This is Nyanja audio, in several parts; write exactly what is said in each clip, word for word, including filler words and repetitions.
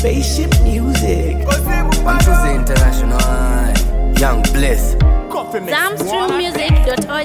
Spaceship music. I'm choosing international. Young Bliss. zam stream music dot org.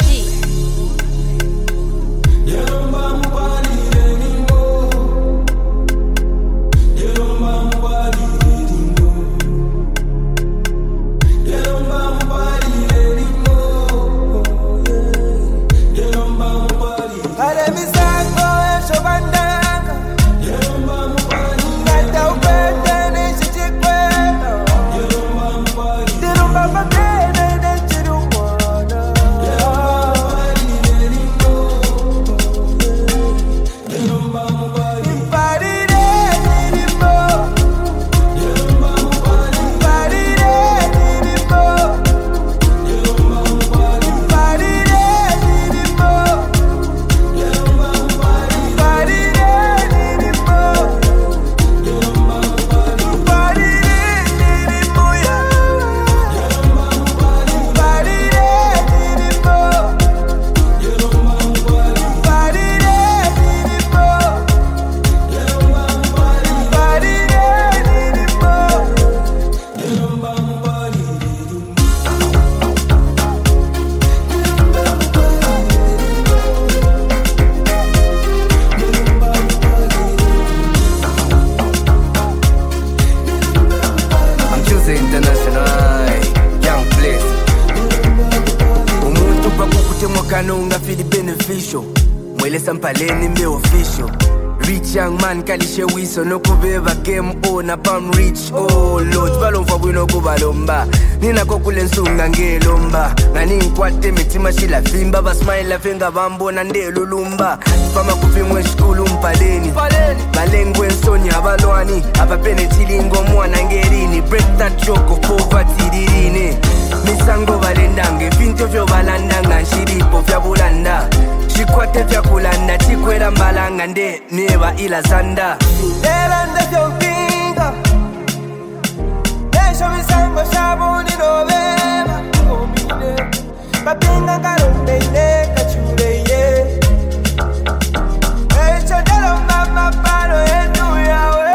Kanunga feel beneficial. Mwele sampaleni me official. Rich young man kalishe wiso no kubeba game owner pam rich. Oh Lord balomfa bwino kubalomba. Nina kokule nsunga ngelomba. Ngani nkwate mitima shila fimba ba smile finga bambona ndelulumba. Fama kufimwe school umpaleni. Balengwe nsonya balwani. Apa penetili ngomwana ngerini. Break that choke of poverty dirine. Misango balendange vinto vyo balandanga nshiripo vya bulanda. Shikwate vya kulanda chikwera mbalanga nde neba ila zanda. Elanda vyo kinga Esho misango shabuni no beba Omine Papinga karunde ine kachule ye Esho delo mama palo etu yawe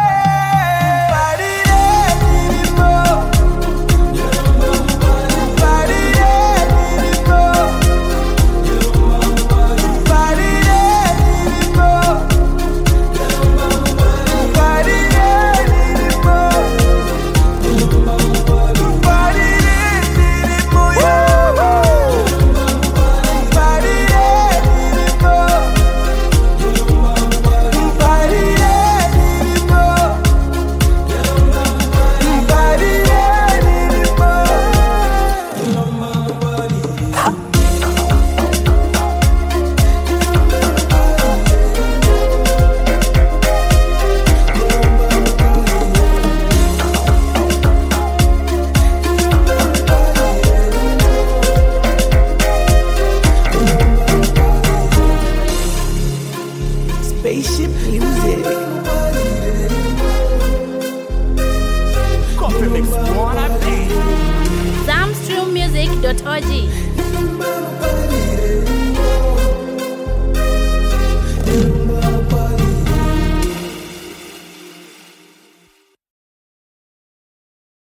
Spaceship music. zam stream music dot org.